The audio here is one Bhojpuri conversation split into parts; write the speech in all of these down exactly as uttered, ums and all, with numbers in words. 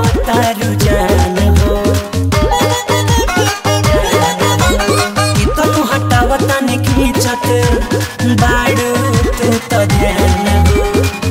तारू जान हो कितनु हटावता ने खींचत बाड़ू तू तो ध्यान हो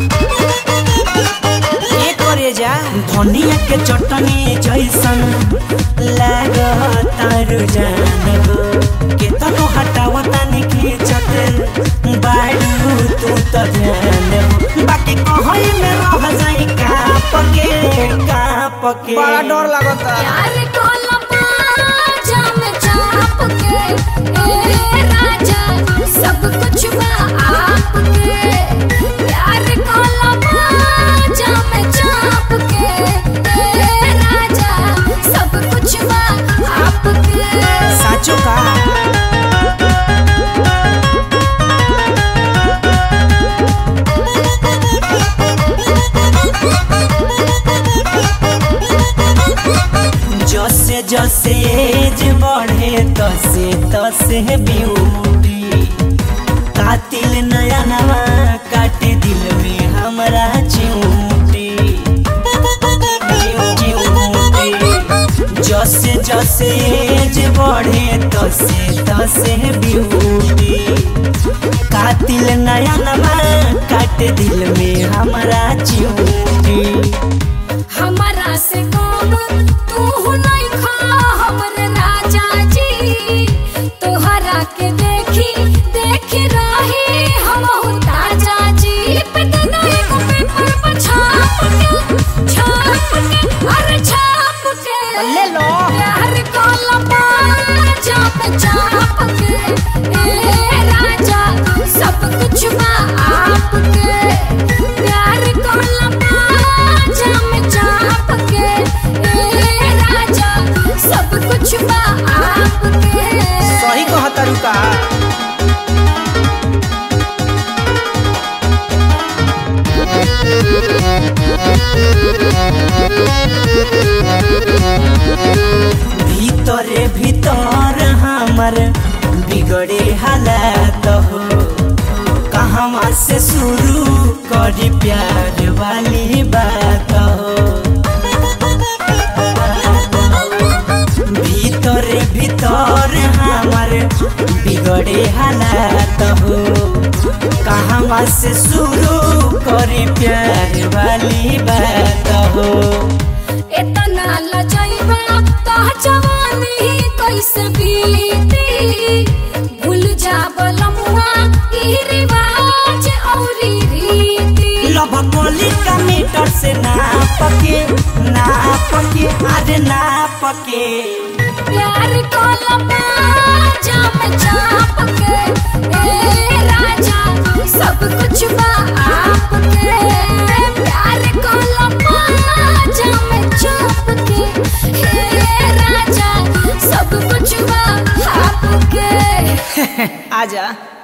ये करे जा धनिया के चटनी जैसन लाग तारू जान हो कितनु हटावता ने खींचत बाड़ू तू तो ध्यान हो बाकी कहई में रह जाई काप के काप के बड़ा डर लगता प्यार को लपा में चाप के ए राजा सब कुछ बा आपके प्यार को लपा में चाप के ए राजा सब कुछ बा आपके साचो का जसे जसे एज बढ़े तसे तसे ब्यूटी कातिल नया नवा काटे दिल में हमारा चिऊटी जसे जसे एज बढ़े तसे तसे ब्यूटी कातिल नया नवा काटे दिल में हमारा चिऊटी हमारा से कम तू नहीं खा हमरे राजा जी तोहरा के देखी देखी रही हम ताजा जी पटना एक पेपर पर छाप के छाप के अरे छाप के ले लो प्यार को लपा चाप चाप के ए राजा सब कुछ बा आपके प्यार को लपा चाप चाप के ए राजा सब कुछ बा आपके सही कहता रुका भीतरे भीतर हमर बिगड़े हालात हो कहवा से शुरू करी प्यार वाली बात हो भीतरे भीतर हमर बिगड़े हालात हो कहवा से शुरू करी प्यार वाली बात हो इतना लजैबा कह जवानी कैसे बीती भूल जा बलमुआ ई रिवाज औरी रीति लभ कोली का मीटर से नाप के नाप के अरे नाप के प्यार को लपा जाम चाप के ए राजा सब कुछ बा आपके प्यार को लपा जाम चाप के ए राजा सब कुछ बा आपके आजा